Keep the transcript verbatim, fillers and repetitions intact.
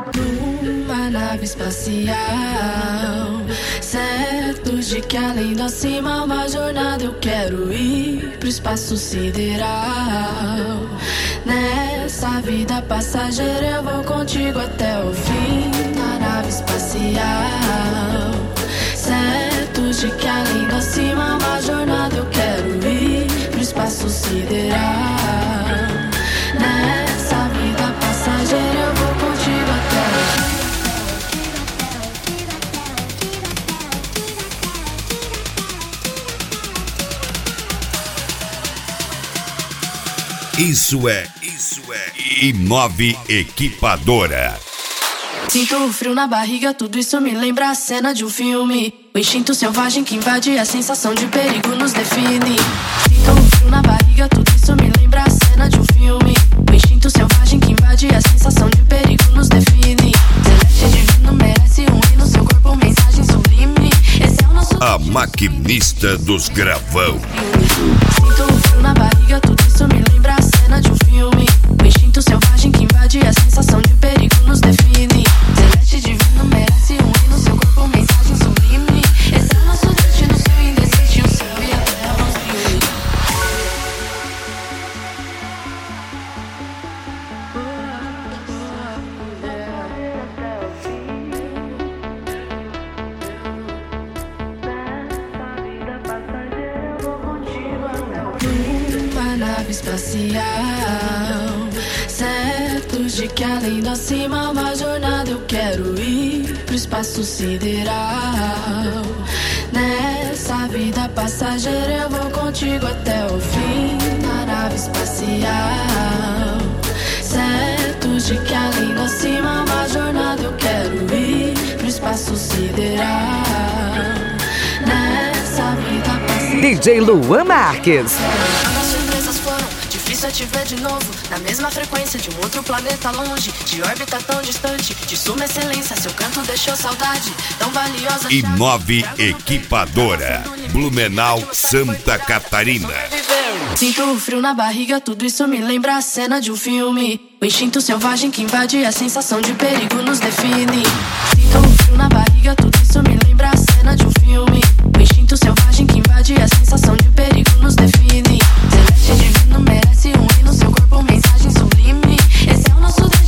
Numa nave espacial, certos de que além do acima uma jornada eu quero ir pro espaço sideral. Nessa vida passageira eu vou contigo até o fim. Na nave espacial, certos de que além do acima uma jornada eu quero ir pro espaço sideral. Nessa vida passageira eu vou contigo até o fim. Isso é, isso é Inove Equipadora. Sinto o frio na barriga, tudo isso me lembra a cena de um filme. O instinto selvagem que invade, a sensação de perigo nos define. Sinto o frio na barriga, tudo isso me lembra a cena de um filme. O instinto selvagem que invade, a sensação de perigo nos define. Celeste divino merece um hino, seu corpo mensagem sublime. Esse é o nosso A maquinista dos gravão. Sinto o frio na barriga, tudo isso me lembra a cena de um filme. O instinto selvagem que invade, a sensação de perigo nos define. Celeste divino merece um hino, seu corpo mensagem sublime. Esse é o nosso destino, seu indesistível, o céu e a terra vão se unir. Numa nave espacial, certos de que além do acima uma jornada eu quero ir pro espaço sideral. Nessa vida passageira eu vou contigo até o fim. Na nave espacial, certos de que além do acima uma jornada eu quero ir pro espaço sideral. Nessa vida passageira D J Luan Marques. as surpresas foram, difícil é te ver de novo. Na mesma frequência de um outro planeta longe, de órbita tão distante, de suma excelência, seu canto deixou saudade tão valiosa. Inove Equipadora, Blumenau, Santa Catarina. Sinto o frio na barriga, tudo isso me lembra a cena de um filme. O instinto selvagem que invade, a sensação de perigo nos define. Sinto o frio na barriga, tudo isso me lembra a cena de um filme. O instinto selvagem que invade, a sensação de perigo nos define. Celeste divino merece um hino, seu corpo mensagem sublime. Esse é o nosso destino.